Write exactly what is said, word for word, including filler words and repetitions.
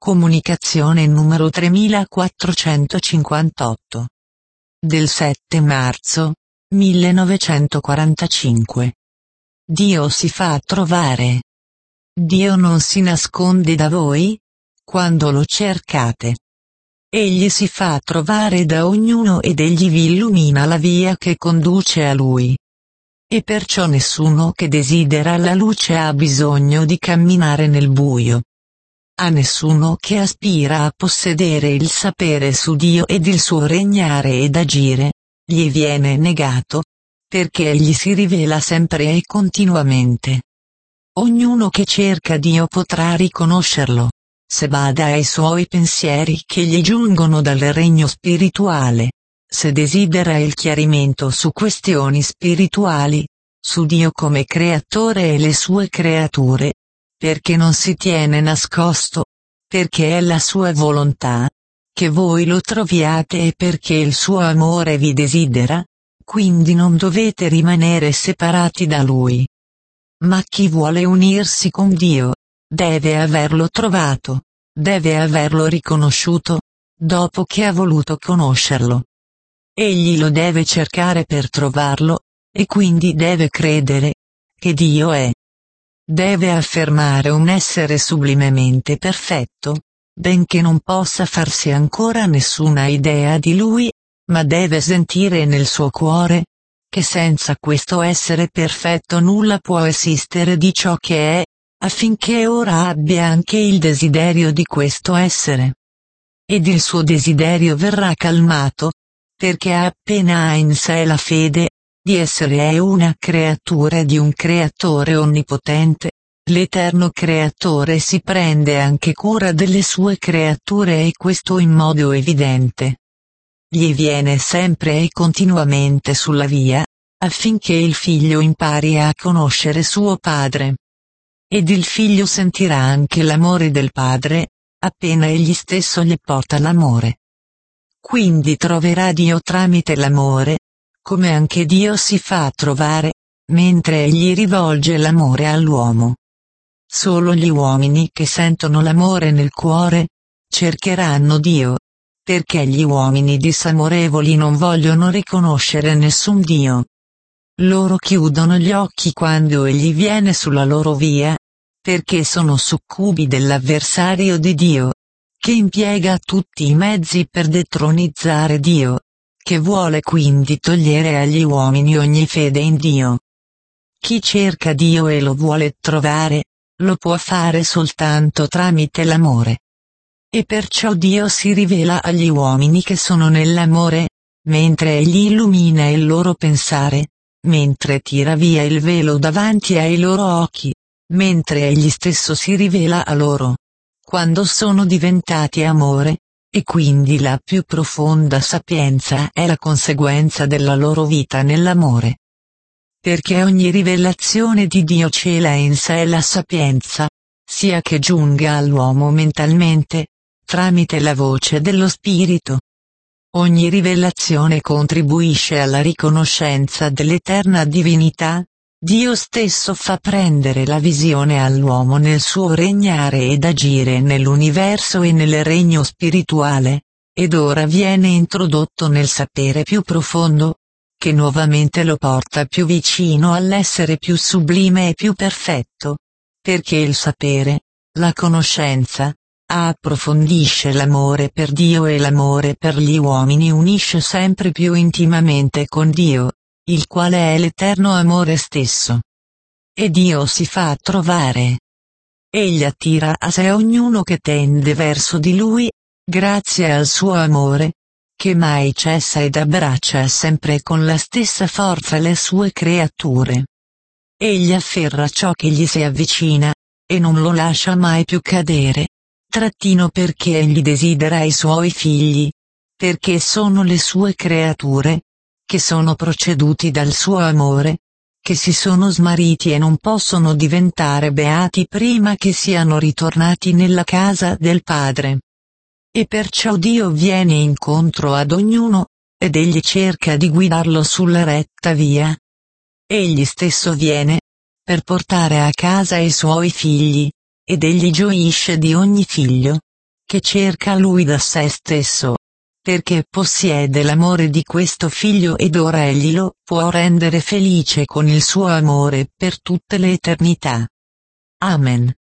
Comunicazione numero tremilaquattrocentocinquantotto. Del sette marzo, millenovecentoquarantacinque. Dio si fa trovare. Dio non si nasconde da voi, quando lo cercate. Egli si fa trovare da ognuno ed egli vi illumina la via che conduce a Lui. E perciò nessuno che desidera la luce ha bisogno di camminare nel buio. A nessuno che aspira a possedere il sapere su Dio ed il suo regnare ed agire, gli viene negato, perché egli si rivela sempre e continuamente. Ognuno che cerca Dio potrà riconoscerlo, se bada ai suoi pensieri che gli giungono dal regno spirituale, se desidera il chiarimento su questioni spirituali, su Dio come creatore e le sue creature, perché non si tiene nascosto, perché è la sua volontà, che voi lo troviate e perché il suo amore vi desidera, quindi non dovete rimanere separati da Lui. Ma chi vuole unirsi con Dio, deve averlo trovato, deve averlo riconosciuto, dopo che ha voluto conoscerlo. Egli lo deve cercare per trovarlo, e quindi deve credere, che Dio è. Deve affermare un essere sublimemente perfetto, benché non possa farsi ancora nessuna idea di Lui, ma deve sentire nel suo cuore, che senza questo essere perfetto nulla può esistere di ciò che è, affinché ora abbia anche il desiderio di questo essere. Ed il suo desiderio verrà calmato, perché appena ha in sé la fede, di essere è una creatura di un creatore onnipotente, l'eterno creatore si prende anche cura delle sue creature e questo in modo evidente. Gli viene sempre e continuamente sulla via, affinché il figlio impari a conoscere suo padre. Ed il figlio sentirà anche l'amore del padre, appena egli stesso gli porta l'amore. Quindi troverà Dio tramite l'amore, come anche Dio si fa trovare, mentre egli rivolge l'amore all'uomo. Solo gli uomini che sentono l'amore nel cuore, cercheranno Dio, perché gli uomini disamorevoli non vogliono riconoscere nessun Dio. Loro chiudono gli occhi quando egli viene sulla loro via, perché sono succubi dell'avversario di Dio, che impiega tutti i mezzi per detronizzare Dio, che vuole quindi togliere agli uomini ogni fede in Dio. Chi cerca Dio e lo vuole trovare, lo può fare soltanto tramite l'amore. E perciò Dio si rivela agli uomini che sono nell'amore, mentre egli illumina il loro pensare, mentre tira via il velo davanti ai loro occhi, mentre egli stesso si rivela a loro, quando sono diventati amore, e quindi la più profonda sapienza è la conseguenza della loro vita nell'amore. Perché ogni rivelazione di Dio cela in sé la sapienza, sia che giunga all'uomo mentalmente, tramite la voce dello Spirito. Ogni rivelazione contribuisce alla riconoscenza dell'eterna divinità. Dio stesso fa prendere la visione all'uomo nel suo regnare ed agire nell'universo e nel regno spirituale, ed ora viene introdotto nel sapere più profondo, che nuovamente lo porta più vicino all'essere più sublime e più perfetto, perché il sapere, la conoscenza, approfondisce l'amore per Dio e l'amore per gli uomini unisce sempre più intimamente con Dio, il quale è l'eterno amore stesso. E Dio si fa trovare. Egli attira a sé ognuno che tende verso di Lui, grazie al suo amore, che mai cessa ed abbraccia sempre con la stessa forza le sue creature. Egli afferra ciò che gli si avvicina, e non lo lascia mai più cadere, trattino perché egli desidera i suoi figli, perché sono le sue creature, che sono proceduti dal suo amore, che si sono smarriti e non possono diventare beati prima che siano ritornati nella casa del Padre. E perciò Dio viene incontro ad ognuno, ed egli cerca di guidarlo sulla retta via. Egli stesso viene, per portare a casa i suoi figli, ed egli gioisce di ogni figlio, che cerca Lui da sé stesso, perché possiede l'amore di questo figlio ed ora egli lo può rendere felice con il suo amore per tutte le eternità. Amen.